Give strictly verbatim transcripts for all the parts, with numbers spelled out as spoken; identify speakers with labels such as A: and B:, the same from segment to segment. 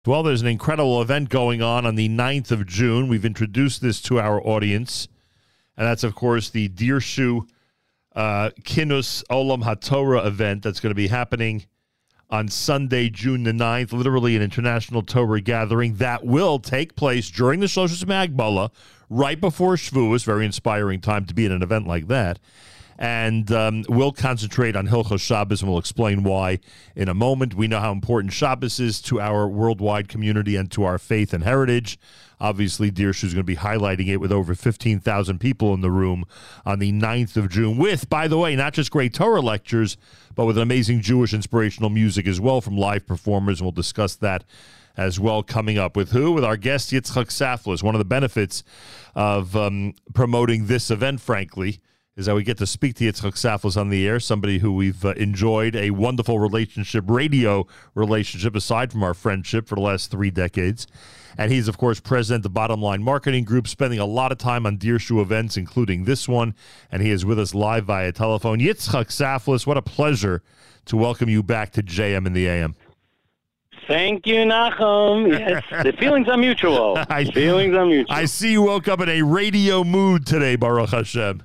A: Well, there's an incredible event going on on the ninth of June. We've introduced this to our audience, and that's, of course, the Dirshu uh, Kinus Olam HaTorah event that's going to be happening on Sunday, June the ninth, literally an international Torah gathering that will take place during the Shloshis Magbala, right before Shavuos. Very inspiring time to be at an event like that. And um, we'll concentrate on Hilchos Shabbos, and we'll explain why in a moment. We know how important Shabbos is to our worldwide community and to our faith and heritage. Obviously, Dirshu is going to be highlighting it with over fifteen thousand people in the room on the ninth of June with, by the way, not just great Torah lectures, but with amazing Jewish inspirational music as well from live performers. And we'll discuss that as well coming up. With who? With our guest, Yitzchak Saflis. One of the benefits of um, promoting this event, frankly, is that we get to speak to Yitzchak Saflis on the air, somebody who we've uh, enjoyed a wonderful relationship, radio relationship, aside from our friendship for the last three decades. And he's, of course, president of the Bottom Line Marketing Group, spending a lot of time on Dirshu events, including this one. And he is with us live via telephone. Yitzchak Saflis, what a pleasure to welcome you back to J M in the A M.
B: Thank you, Nachum. Yes, the feelings are mutual.
A: I,
B: the feelings are mutual.
A: I see you woke up in a radio mood today, Baruch Hashem.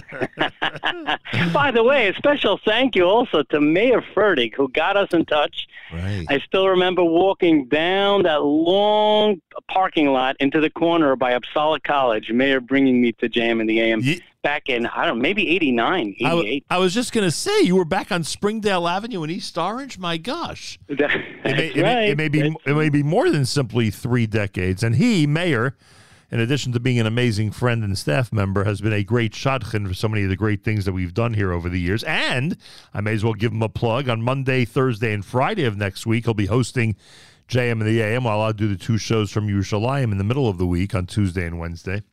B: By the way, a special thank you also to Mayor Fertig, who got us in touch.
A: Right.
B: I still remember walking down that long parking lot into the corner by Uppsala College, Mayor bringing me to J M in the A M. Ye- Back in, I don't know, maybe eighty-nine, eighty-eight.
A: I, w- I was just going to say, you were back on Springdale Avenue in East Orange? My gosh.
B: That's
A: it, may, it,
B: right.
A: may, it, may be, it may be more than simply three decades. And he, Mayor, in addition to being an amazing friend and staff member, has been a great shadchan for so many of the great things that we've done here over the years. And I may as well give him a plug. On Monday, Thursday, and Friday of next week, he'll be hosting J M in the A M while I'll do the two shows from Yerushalayim in the middle of the week on Tuesday and Wednesday.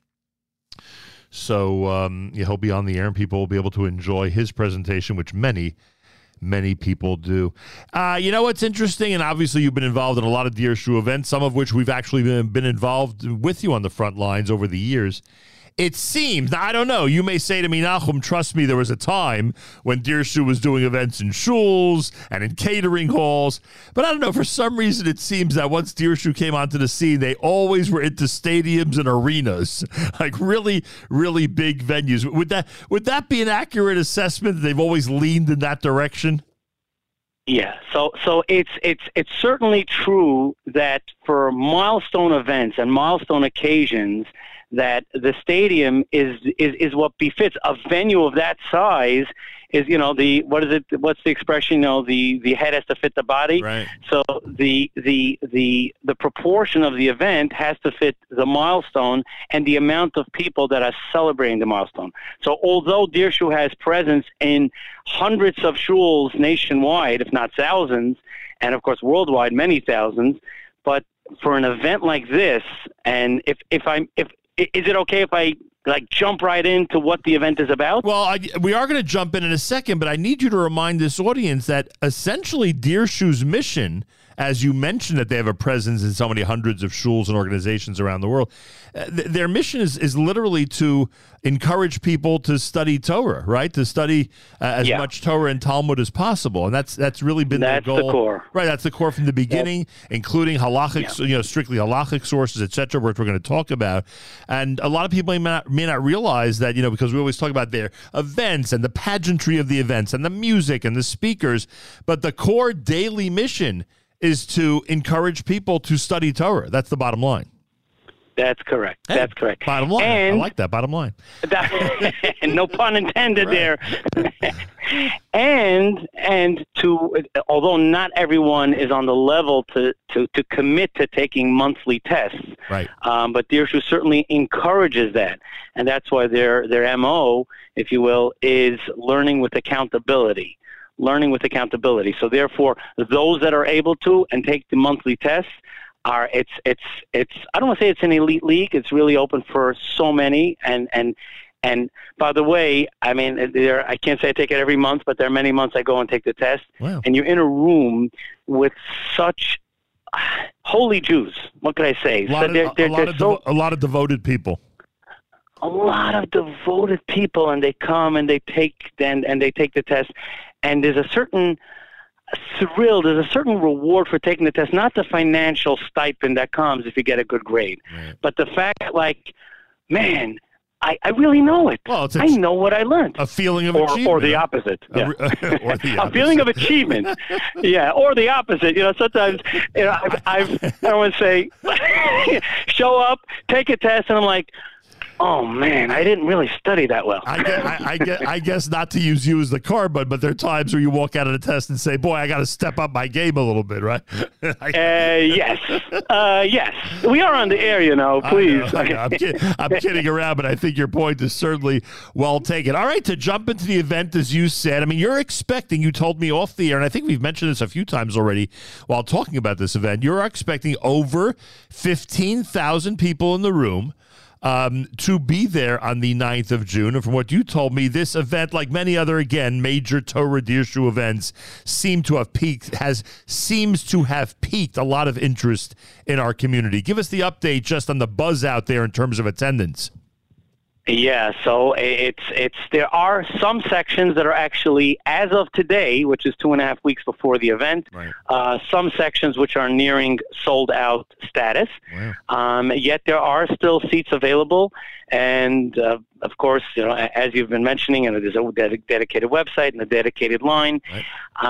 A: So um, yeah, he'll be on the air, and people will be able to enjoy his presentation, which many, many people do. Uh, you know what's interesting, and obviously you've been involved in a lot of Dirshu events, some of which we've actually been, been involved with you on the front lines over the years. It seems, I don't know, you may say to me, Nachum, trust me, there was a time when Dirshu was doing events in shuls and in catering halls, but I don't know, for some reason it seems that once Dirshu came onto the scene, they always were into stadiums and arenas, like really, really big venues. Would that would that be an accurate assessment that they've always leaned in that direction?
B: Yeah, so so it's it's it's certainly true that for milestone events and milestone occasions, that the stadium is, is is what befits a venue of that size. Is, you know, the what is it? What's the expression? You know, the, the head has to fit the body.
A: Right.
B: So the the the the proportion of the event has to fit the milestone and the amount of people that are celebrating the milestone. So although Dirshu has presence in hundreds of shuls nationwide, if not thousands, and of course worldwide, many thousands, but for an event like this, and if if I'm if is it okay if I like jump right into what the event is about?
A: Well, I, we are going to jump in in a second, but I need you to remind this audience that essentially Dirshu's mission, as you mentioned that they have a presence in so many hundreds of shuls and organizations around the world, uh, th- their mission is, is literally to encourage people to study Torah, right? To study uh, as
B: yeah.
A: much Torah and Talmud as possible, and that's that's really been
B: that's
A: their goal.
B: the core,
A: right? That's the core from the beginning, yeah. including halachic, yeah. you know, strictly halachic sources, et cetera, which we're going to talk about. And a lot of people may not, may not realize that, you know, because we always talk about their events and the pageantry of the events and the music and the speakers, but the core daily mission is to encourage people to study Torah. That's the bottom line.
B: That's correct.
A: Hey,
B: That's correct.
A: Bottom line.
B: And
A: I like that. Bottom line.
B: That, no pun intended
A: right.
B: there. and and to although not everyone is on the level to, to, to commit to taking monthly tests,
A: right?
B: Um, but Dirshu certainly encourages that, and that's why their their M O, if you will, is learning with accountability. Learning with accountability. So therefore, those that are able to and take the monthly tests are it's it's it's I don't want to say it's an elite league. It's really open for so many. And and and by the way, I mean there I can't say I take it every month, but there are many months I go and take the test.
A: Wow.
B: And you're in a room with such holy Jews. What can I say?
A: A lot,
B: so they're,
A: of,
B: they're,
A: a, lot
B: they're
A: of
B: so,
A: devo- a lot of devoted people.
B: A lot of devoted people, and they come and they take and and they take the test. And there's a certain thrilled. There's a certain reward for taking the test, not the financial stipend that comes if you get a good grade,
A: right.
B: but the fact that, like, man, I, I really know it.
A: Well, it's a,
B: I know what I learned.
A: A feling of
B: or,
A: achievement.
B: Or the opposite. Yeah.
A: A, or the opposite.
B: A feeling of achievement. Yeah, or the opposite. You know, sometimes, you know, I've, I've I don't want to say, show up, take a test, and I'm like, oh man, I didn't really study that well.
A: I, guess, I, I, guess, I guess not to use you as the card, but but there are times where you walk out of the test and say, "Boy, I got to step up my game a little bit," right?
B: uh, yes, uh, yes. We are on the air, you know. Please,
A: I know, I know. I'm, kid, I'm kidding around, but I think your point is certainly well taken. All right, to jump into the event, as you said, I mean, you're expecting. You told me off the air, and I think we've mentioned this a few times already while talking about this event. You're expecting over fifteen thousand people in the room. Um, to be there on the ninth of June. And from what you told me, this event, like many other, again, major Torah Dirshu events, seem to have peaked, has seems to have piqued a lot of interest in our community. Give us the update just on the buzz out there in terms of attendance.
B: Yeah, so it's it's there are some sections that are actually, as of today, which is two and a half weeks before the event,
A: right.
B: uh, some sections which are nearing sold out status.
A: Wow.
B: Um, yet there are still seats available, and uh, of course, you know, as you've been mentioning, and there's a ded- dedicated website and a dedicated line.
A: Right.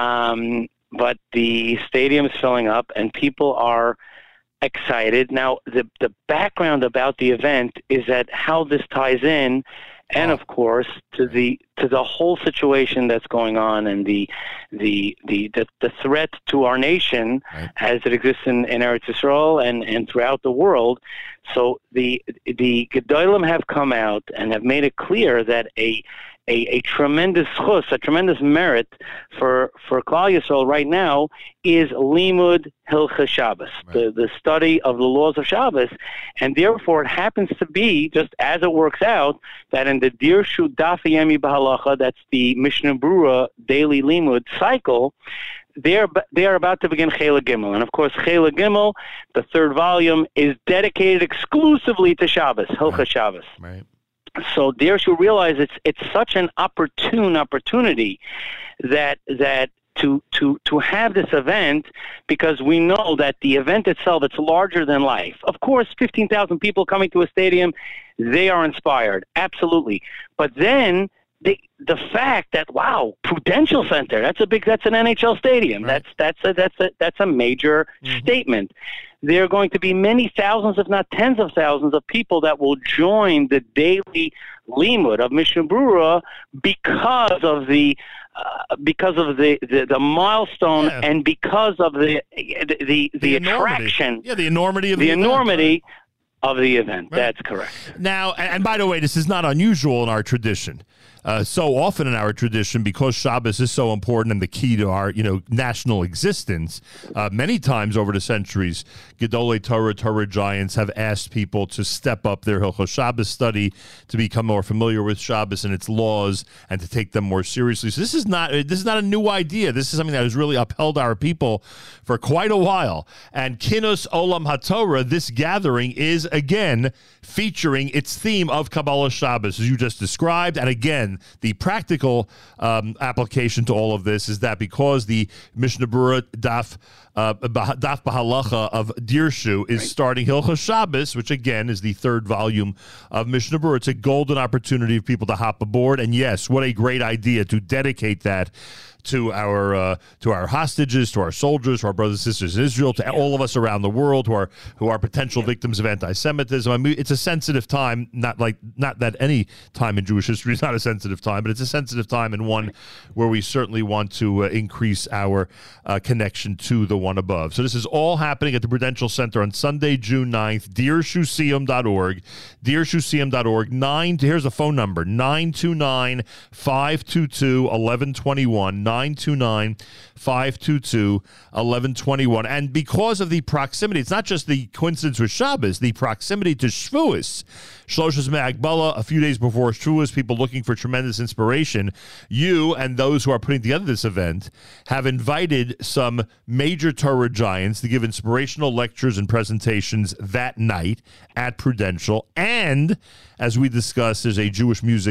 B: Um, but the stadium is filling up, and people are excited. Now, the the background about the event is that how this ties in, and
A: oh.
B: of course, to the to the whole situation that's going on, and the the the the, the threat to our nation
A: right.
B: as it exists in, in Eretz Yisrael and, and throughout the world. So the the Gedolim have come out and have made it clear that a A, a tremendous chus, a tremendous merit for for Klal Yisrael right now is Limud Hilchos Shabbos, right. the, the study of the laws of Shabbos, and therefore it happens to be, just as it works out, that in the Dirshu Daf Yomi B'Halacha, that's the Mishnah Berurah daily Limud cycle, They're they are about to begin Chela Gimel, and of course Chela Gimel, the third volume, is dedicated exclusively to Shabbos, Hilchos
A: right.
B: Shabbos.
A: Right.
B: So Dirshu realize it's it's such an opportune opportunity that that to to to have this event, because we know that the event itself, it's larger than life. Of course, fifteen thousand people coming to a stadium, they are inspired, absolutely. But then the the fact that, wow, Prudential Center, that's a big that's an N H L stadium.
A: Right.
B: That's that's a that's a that's a major mm-hmm. statement. There are going to be many thousands, if not tens of thousands, of people that will join the daily limud of Mishnah Berurah because of the uh, because of the, the, the milestone yeah. and because of the the the, the, the attraction.
A: Yeah, the enormity of
B: the,
A: the
B: enormity
A: event,
B: right? of the event.
A: Right.
B: That's correct.
A: Now, and by the way, this is not unusual in our tradition. Uh, so often in our tradition, because Shabbos is so important and the key to our, you know, national existence, uh, many times over the centuries, Gedolei Torah, Torah giants have asked people to step up their Hilchos Shabbos study, to become more familiar with Shabbos and its laws, and to take them more seriously. So this is not this is not a new idea. This is something that has really upheld our people for quite a while. And Kinus Olam HaTorah, this gathering, is again featuring its theme of Kabbalah Shabbos, as you just described. And again, the practical um, application to all of this is that because the Mishnah Berurah Daf uh, Daf B'Halacha of Dirshu is right. starting Hilchos Shabbos, which again is the third volume of Mishnah Berurah, it's a golden opportunity for people to hop aboard. And yes, what a great idea to dedicate that to our uh, to our hostages, to our soldiers, to our brothers and sisters in Israel, to all of us around the world who are who are potential victims of anti-Semitism. I mean, it's a sensitive time. Not like not that any time in Jewish history is not a sensitive time, but it's a sensitive time and one where we certainly want to uh, increase our uh, connection to the one above. So this is all happening at the Prudential Center on Sunday, June ninth. dirshu siyum dot org, dirshu siyum dot org. Nine. Here's a phone number: nine two nine, five two two, eleven twenty-one. nine two nine, five two two, eleven twenty-one. And because of the proximity, it's not just the coincidence with Shabbos, the proximity to Shavuos, Shloshos Me'Agbala, a few days before Shavuos, people looking for tremendous inspiration. You and those who are putting together this event have invited some major Torah giants to give inspirational lectures and presentations that night at Prudential. And as we discussed, there's a Jewish music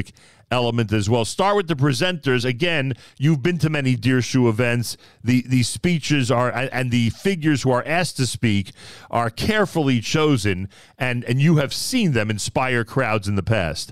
A: element as well. Start with the presenters. Again, you've been to many Dirshu events. The the speeches are and the figures who are asked to speak are carefully chosen, and, and you have seen them inspire crowds in the past.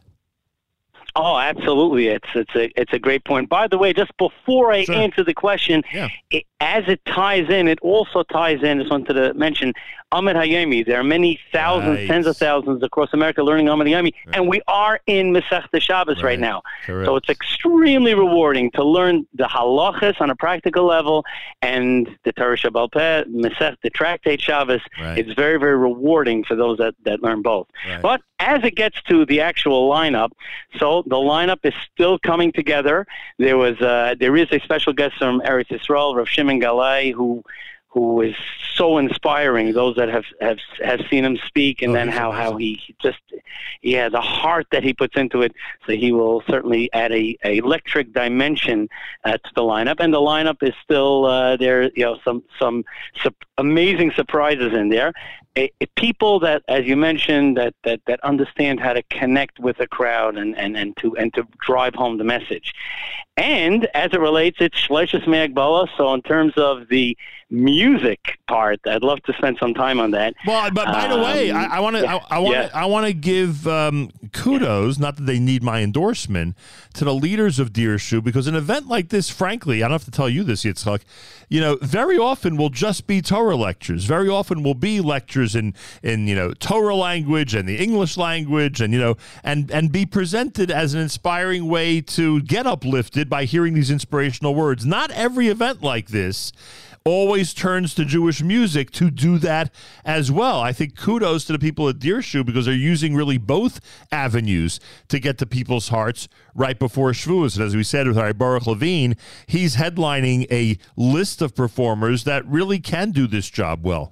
B: Oh, absolutely. It's it's a it's a great point. By the way, just before I
A: Sure.
B: answer the question,
A: Yeah.
B: it, as it ties in, it also ties in, I just wanted to mention, Ahmed Hayami. There are many thousands,
A: Right.
B: tens of thousands across America learning Ahmed Hayami, and we are in Masechta Shabbos right,
A: Right.
B: now.
A: Correct.
B: So it's extremely rewarding to learn the halachas on a practical level, and the Torah Shabbal Peh, Masech, the Tractate Shabbos.
A: Right.
B: It's very, very rewarding for those that, that learn both.
A: Right.
B: But as it gets to the actual lineup, so the lineup is still coming together. There was uh, there is a special guest from Eretz Yisrael, Rav Shimon Galai, who who is so inspiring. Those that have have, have seen him speak, and
A: Oh,
B: then
A: he's
B: how,
A: amazing.
B: how he just yeah the heart that he puts into it. So he will certainly add a, a electric dimension uh, to the lineup, and the lineup is still uh, there. You know, some some su- amazing surprises in there. A, a people that, as you mentioned, that, that, that understand how to connect with a crowd and, and, and to and to drive home the message. And as it relates, it's Shleishas Me'agbala. So in terms of the music part, I'd love to spend some time on that.
A: Well, but by the way,
B: Um,
A: I want to
B: yeah,
A: I want
B: yeah.
A: to I want to give um, kudos, not that they need my endorsement, to the leaders of Dirshu, because an event like this, frankly, I don't have to tell you this, Yitzchak, you know, very often will just be Torah lectures. Very often will be lectures in in you know Torah language and the English language, and you know, and and be presented as an inspiring way to get uplifted by hearing these inspirational words. Not every event like this always turns to Jewish music to do that as well. I think kudos to the people at Dirshu, because they're using really both avenues to get to people's hearts right before Shavuos. And as we said with our Baruch Levine, he's headlining a list of performers that really can do this job well.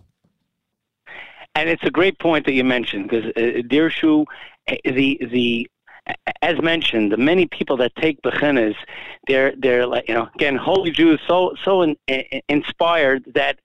B: And it's a great point that you mentioned, because uh, Dirshu, uh, the the as mentioned, the many people that take bechinas, they're they're like, you know, again, holy Jews, so so in, in, inspired that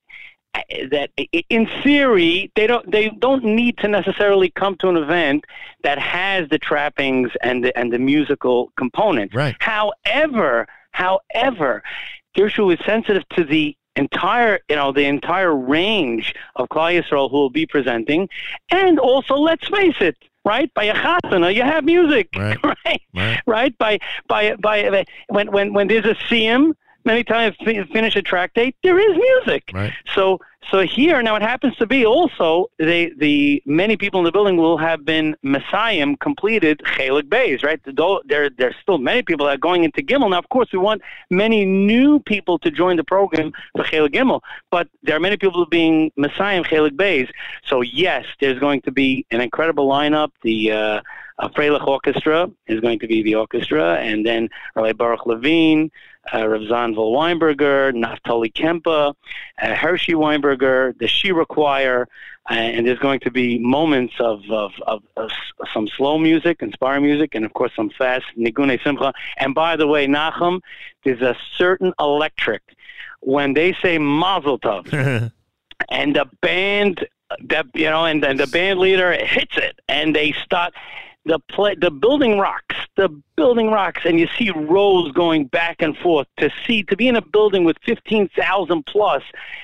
B: that in theory they don't they don't need to necessarily come to an event that has the trappings and the, and the musical component.
A: Right.
B: However, however, Dirshu is sensitive to the entire, you know, the entire range of Klal Yisrael who will be presenting, and also, let's face it, right? By a chasana, you have music,
A: Right.
B: right?
A: Right.
B: Right? By by by when when when there's a siyum, many times fi- finish a tractate, there is music.
A: Right.
B: So so here now it happens to be also they the many people in the building will have been Messiah completed Chelik Beis, right? Though there there's still many people that are going into Gimel. Now, of course, we want many new people to join the program for Chelik Gimel, but there are many people being Messiah Chelik Beis. So yes, there's going to be an incredible lineup. The uh, uh, Freilich Orchestra is going to be the orchestra, and then Rabbi Baruch Levine, uh, Rav Zanvil Weinberger, Naftali Kempa, uh, Hershey Weinberger, the Shira Choir, uh, and there's going to be moments of, of, of, of s- some slow music, inspiring music, and of course some fast Nigune Simcha. And by the way, Nachum, there's a certain electric when they say Mazel Tov, and the band, that you know, and, and the band leader hits it, and they start. The play, the building rocks, the building rocks, and you see rows going back and forth. To see, to be in a building with fifteen thousand plus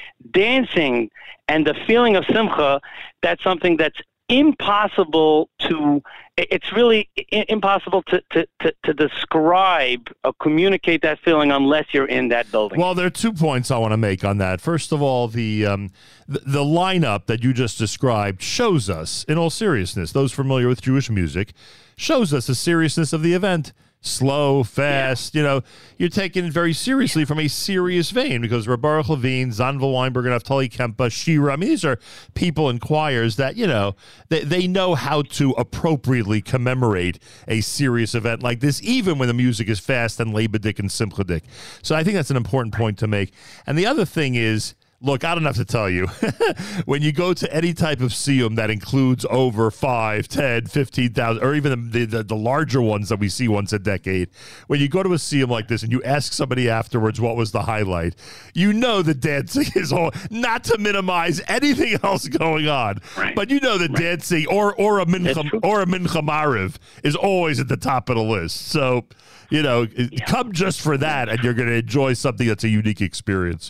B: dancing and the feeling of simcha, that's something that's impossible to, it's really i- impossible to, to, to, to describe or communicate that feeling unless you're in that building.
A: Well, there are two points I want to make on that. First of all, the, um, the the lineup that you just described shows us, in all seriousness, those familiar with Jewish music, shows us the seriousness of the event. Slow, fast, yeah. You know, you're taken very seriously from a serious vein, because Baruch Levine, Zanvil Weinberger, Naftali Kempa, Shira, I mean, these are people in choirs that, you know, they, they know how to appropriately commemorate a serious event like this, even when the music is fast and Leibedik and Simchadik. So I think that's an important point to make. And the other thing is, Look, I don't have to tell you. When you go to any type of siyum that includes over five, ten, fifteen thousand, or even the, the, the larger ones that we see once a decade, when you go to a siyum like this and you ask somebody afterwards what was the highlight, you know the dancing is all, not to minimize anything else going on,
B: right.
A: but you know the right. dancing or, or a mincha, or a mincha mariv is always at the top of the list. So, you know, yeah. come just for that and you're going to enjoy something that's a unique experience.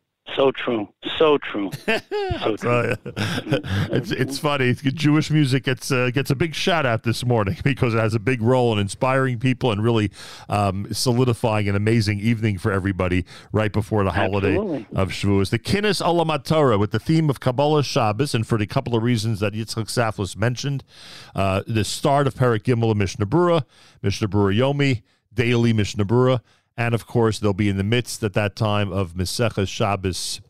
B: So true. So true. So true.
A: it's, it's funny. Jewish music gets uh, gets a big shout out this morning because it has a big role in inspiring people and really um, solidifying an amazing evening for everybody right before the holiday Absolutely. Of Shavuos. The Kinnis Olam HaTorah with the theme of Kabbalah Shabbos, and for the couple of reasons that Yitzchak Saflis mentioned, uh, the start of Perek Gimel of Mishnah Berurah, Mishnah Berurah Yomi, daily Mishnah Berurah. And, of course, they'll be in the midst at that time of Maseches Shabbos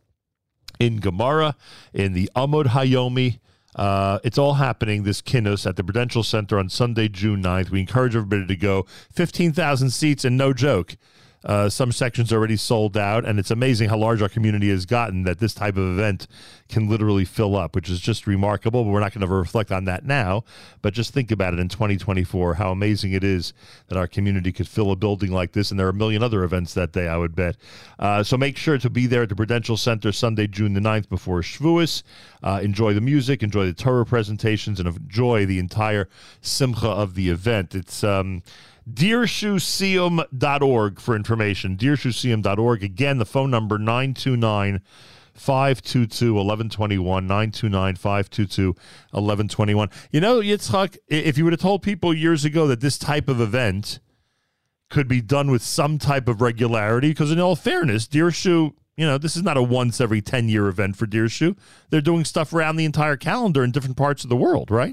A: in Gemara, in the Amud Hayomi. Uh, it's all happening, this Kinus, at the Prudential Center on Sunday, June ninth. We encourage everybody to go. fifteen thousand seats, and no joke. Uh, some sections are already sold out, and it's amazing how large our community has gotten that this type of event can literally fill up, which is just remarkable, but we're not going to reflect on that now. But just think about it in twenty twenty-four, how amazing it is that our community could fill a building like this, and there are a million other events that day, I would bet. Uh, so make sure to be there at the Prudential Center Sunday, June the ninth before Shavuos. Uh, enjoy the music, enjoy the Torah presentations, and enjoy the entire simcha of the event. It's... Um, Dirshu Siyum dot org for information. Dirshu Siyum dot org. Again, the phone number nine two nine, five two two, one one two one, nine two nine, five two two, one one two one. You know, Yitzchak, if you would have told people years ago that this type of event could be done with some type of regularity, because in all fairness, Dirshu, you know, this is not a once every ten-year event for Dirshu. They're doing stuff around the entire calendar in different parts of the world, right?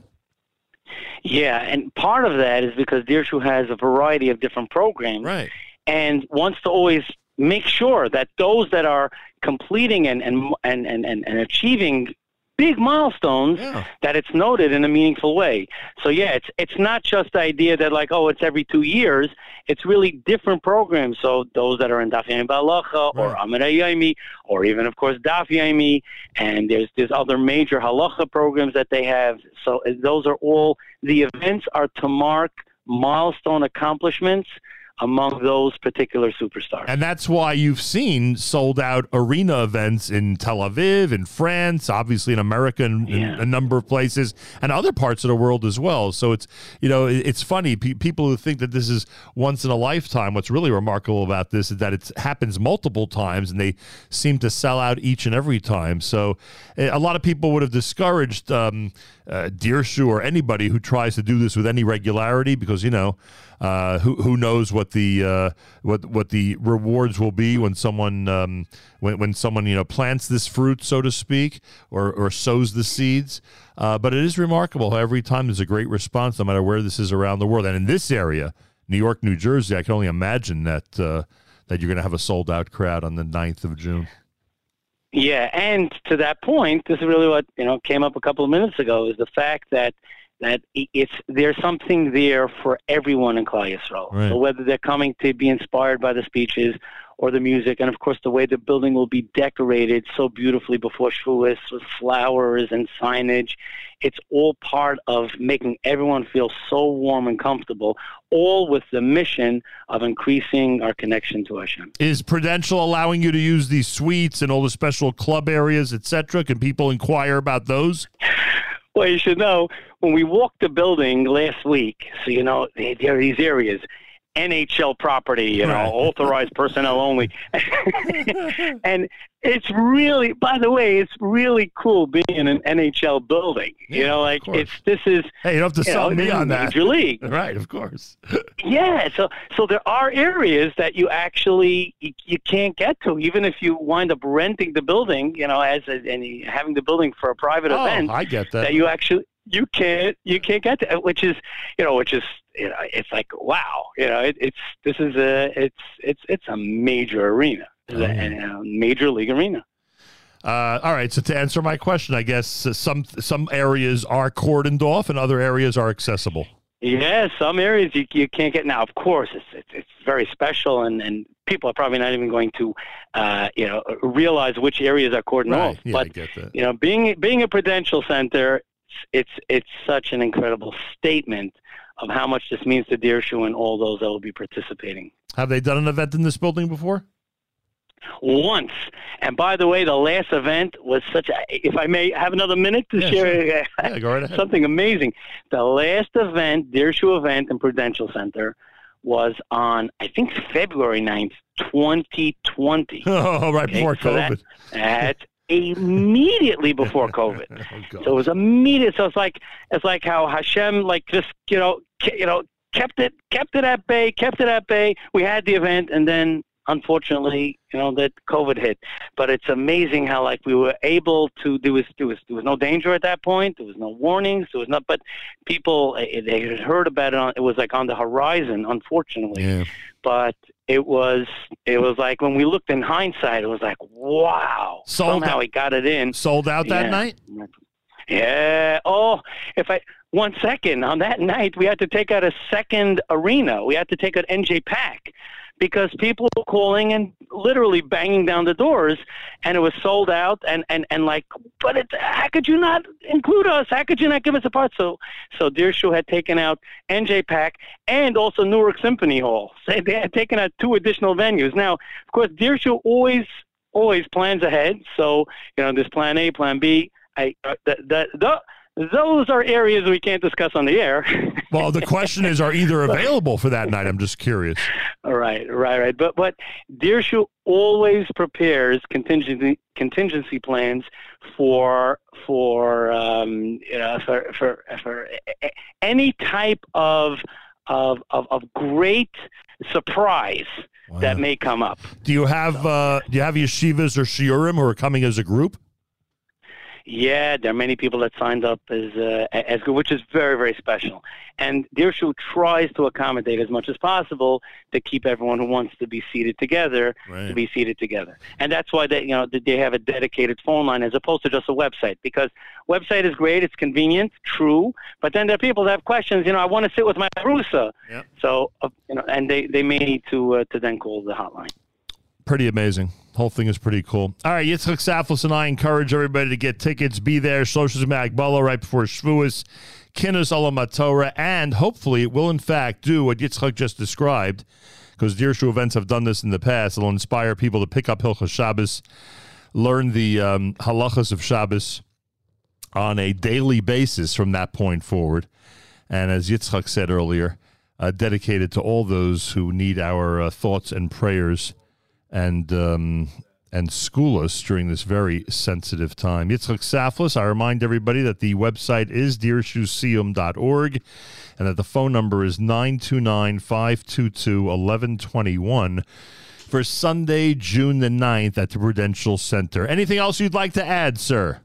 B: Yeah, and part of that is because Dirshu has a variety of different programs,
A: right,
B: and wants to always make sure that those that are completing and and and and, and achieving big milestones, yeah. that it's noted in a meaningful way. So yeah, it's it's not just the idea that like, oh, it's every two years. It's really different programs. So those that are in Daf Yomi B'Halacha, right. or Amud Hayomi, or even of course Daf Yomi, and there's there's other major halacha programs that they have. So those are all, the events are to mark milestone accomplishments among those particular superstars.
A: And that's why you've seen sold-out arena events in Tel Aviv, in France, obviously in America, and yeah. in a number of places, and other parts of the world as well. So it's, you know, it's funny. Pe- people who think that this is once in a lifetime, what's really remarkable about this is that it happens multiple times, and they seem to sell out each and every time. So a lot of people would have discouraged um, uh, Dirshu or anybody who tries to do this with any regularity because, you know, Uh, who who knows what the uh, what what the rewards will be when someone um, when when someone you know plants this fruit, so to speak, or or sows the seeds. Uh, but it is remarkable how every time there's a great response, no matter where this is around the world. And in this area, New York, New Jersey, I can only imagine that uh, that you're going to have a sold out crowd on the ninth of June.
B: Yeah, and to that point, this is really what you know came up a couple of minutes ago, is the fact that. that it's there's something there for everyone in Klal Yisrael.
A: Right.
B: So whether they're coming to be inspired by the speeches or the music, and of course the way the building will be decorated so beautifully before Shavuos with flowers and signage, it's all part of making everyone feel so warm and comfortable, all with the mission of increasing our connection to Hashem.
A: Is Prudential allowing you to use these suites and all the special club areas, et cetera? Can people inquire about those?
B: Well, you should know, when we walked the building last week, so, you know, there are these areas, N H L property, you know, right. authorized personnel only. And it's really, by the way, it's really cool being in an N H L building. Yeah, you know, like it's, this is.
A: Hey, you don't have to sell me on that.
B: Major league.
A: Right, of course.
B: Yeah. So, so there are areas that you actually, you, you can't get to, even if you wind up renting the building, you know, as a, and having the building for a private
A: oh,
B: event.
A: I get that.
B: That you actually, you can't, you can't get to, which is, you know, which is, you know, it's like, wow, you know, it, it's, this is a, it's, it's, it's a major arena, oh, yeah. a, a major league arena.
A: Uh, all right. So to answer my question, I guess uh, some, some areas are cordoned off and other areas are accessible.
B: Yeah, some areas you you can't get. Now, of course, it's it's, it's very special, and, and people are probably not even going to, uh, you know, realize which areas are cordoned
A: Right.
B: off.
A: Yeah,
B: but
A: I get that.
B: you know, being being a Prudential Center, it's it's such an incredible statement of how much this means to Dirshu and all those that will be participating.
A: Have they done an event in this building before?
B: Once. And by the way, the last event was such a, if I may have another minute to
A: Yeah,
B: share
A: sure. Yeah, go right ahead.
B: something amazing. The last event, Dirshu event in Prudential Center, was on, I think, February ninth, twenty twenty.
A: Oh, right
B: Okay,
A: before
B: so that-
A: COVID.
B: That's immediately before COVID.
A: Oh, God.
B: So it was immediate. So it's like it's like how Hashem, like, just you know, ke- you know, kept it kept it at bay, kept it at bay. We had the event, and then unfortunately, you know, that COVID hit. But it's amazing how, like, we were able to. There was there was there was no danger at that point. There was no warnings. There was not. But people, eh, they had heard about it. On, it was like on the horizon, unfortunately.
A: Yeah.
B: But it was it was like when we looked in hindsight, it was like, wow.
A: Sold
B: Somehow
A: out.
B: he got it in.
A: Sold out that
B: Yeah.
A: night?
B: Yeah. Oh, if I one second on that night, we had to take out a second arena. We had to take out N J Pack because people were calling and literally banging down the doors, and it was sold out. And, and, and like, but it's, how could you not include us? How could you not give us a part? So, so Dirshu had taken out N J Pack and also Newark Symphony Hall. So they had taken out two additional venues. Now, of course, Dirshu always always plans ahead. So, you know, there's plan A, plan B. I, uh, the, the, the, those are areas we can't discuss on the air.
A: Well, the question is, are either available for that night? I'm just curious.
B: All right, right, right. But but Dirshu always prepares contingency contingency plans for for um, you know for for for any type of of of, of great surprise
A: Wow.
B: that may come up.
A: Do you have uh, do you have yeshivas or shiurim who are coming as a group?
B: Yeah, there are many people that signed up as uh, as which is very, very special. And Dirshu tries to accommodate as much as possible to keep everyone who wants to be seated together
A: Right.
B: to be seated together. And that's why they, you know, they have a dedicated phone line as opposed to just a website. Because website is great, it's convenient, true, but then there are people that have questions. You know, I want to sit with my Rusa.
A: Yep.
B: So, uh, you know, and they, they may need to uh, to then call the hotline.
A: Pretty amazing. Whole thing is pretty cool. All right, Yitzchak Saflis and I encourage everybody to get tickets. Be there, Shloshis Magbala, right before Shavuos, Kinus Olam HaTorah, and hopefully it will, in fact, do what Yitzchak just described, because Dirshu events have done this in the past. It'll inspire people to pick up Hilchos Shabbos, learn the um, halachas of Shabbos on a daily basis from that point forward. And as Yitzchak said earlier, uh, dedicated to all those who need our uh, thoughts and prayers and um, and school us during this very sensitive time. Yitzchak Saflis, I remind everybody that the website is dirshu siyum dot org and that the phone number is nine two nine, five two two, one one two one for Sunday, June the ninth at the Prudential Center. Anything else you'd like to add, sir?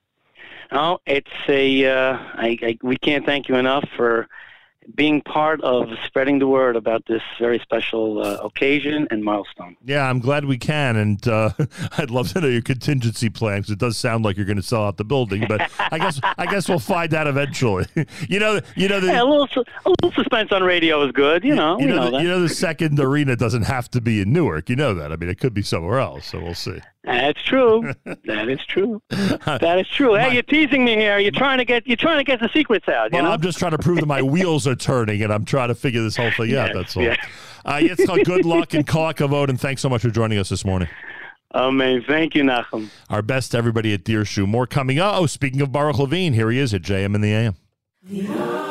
B: Oh, it's a, uh, I, I, we can't thank you enough for being part of spreading the word about this very special uh, occasion and milestone.
A: Yeah, I'm glad we can, and uh, I'd love to know your contingency plan because it does sound like you're going to sell out the building. But I guess I guess we'll find out eventually. you know, you know, the,
B: Yeah, a little, su- a little suspense on radio is good. You know,
A: you
B: we
A: know,
B: know
A: the,
B: that.
A: you know, the second arena doesn't have to be in Newark. You know that. I mean, it could be somewhere else. So we'll see.
B: That's true. That is true. That is true. Hey, you're teasing me here. You're trying to get you're trying to get the secrets out. You
A: Well,
B: know,
A: I'm just trying to prove that my wheels are turning, and I'm trying to figure this whole thing out.
B: Yes,
A: That's all.
B: yes.
A: Uh, Yitzchak, good luck and kol hakavod, and thanks so much for joining us this morning.
B: Amen. Thank you, Nachum.
A: Our best to everybody at Dirshu. More coming up. Oh, speaking of Baruch Levine, here he is at J M in the A M.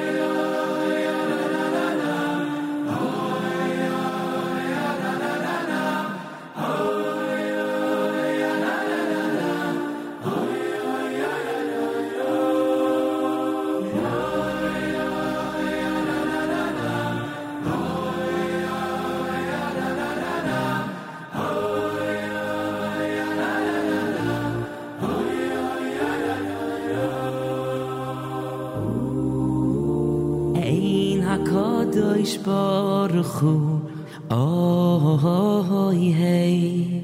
C: HaKadosh Baruch Hu Oyev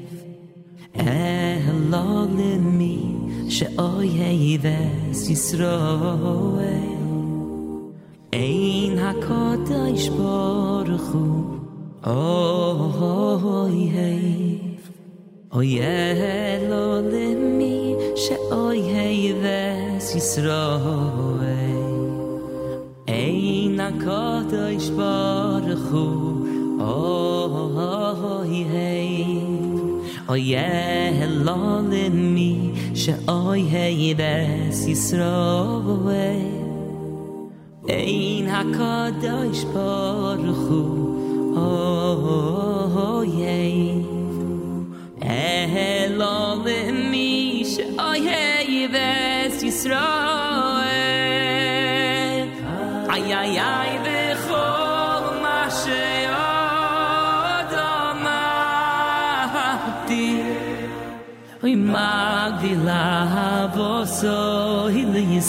C: Elolimi She'oyeves Yisroel Ein HaKadosh Baruch Hu Oy hey Oy Elolimi She'oy hey Ves Yisroel Ein HaKadosh Baruch Hu Oy hey Oy Elolimi She'oy hey Ves Yisroel Ein HaKadosh Baruch Hu Oh yeah Elolimi She'oy hey Ves Yisroel Ay ay ay B'chol ma she'odam ahti Oy magdila havosoy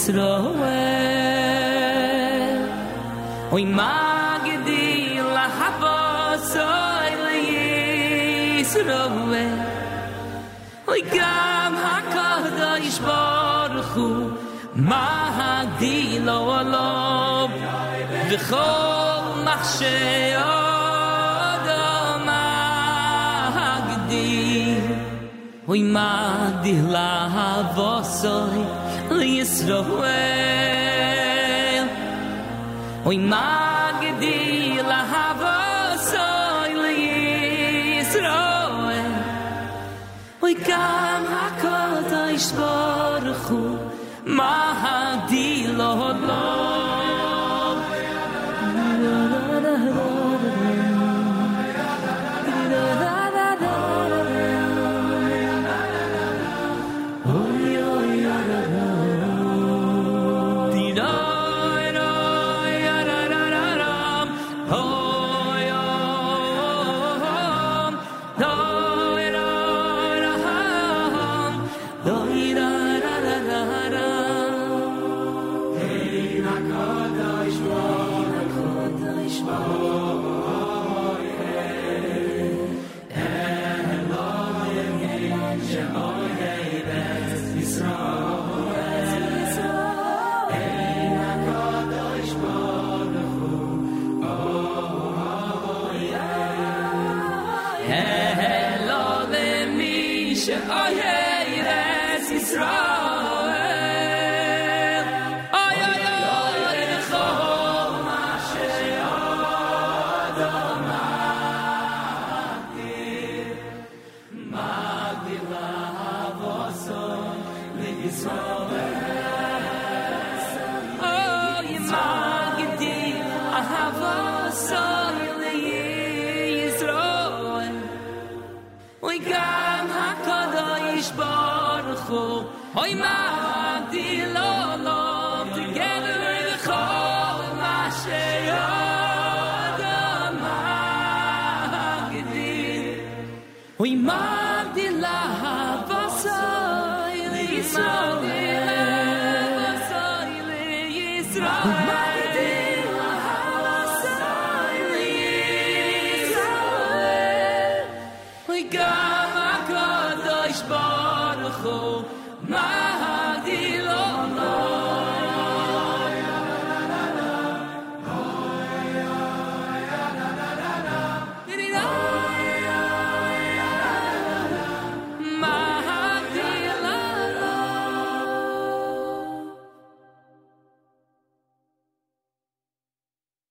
C: Yisroel Oy magdila havosoy Yisroel Oy gam HaKadosh Baruch Hu magdilo olob V'chol machshe'odam magdil Oy magdila havosoy Yisroel Oy magdila havosoy Yisroel Oy gam HaKadosh Baruch Hu magdilo olob Oy gam HaKadosh Baruch Hu Oy ma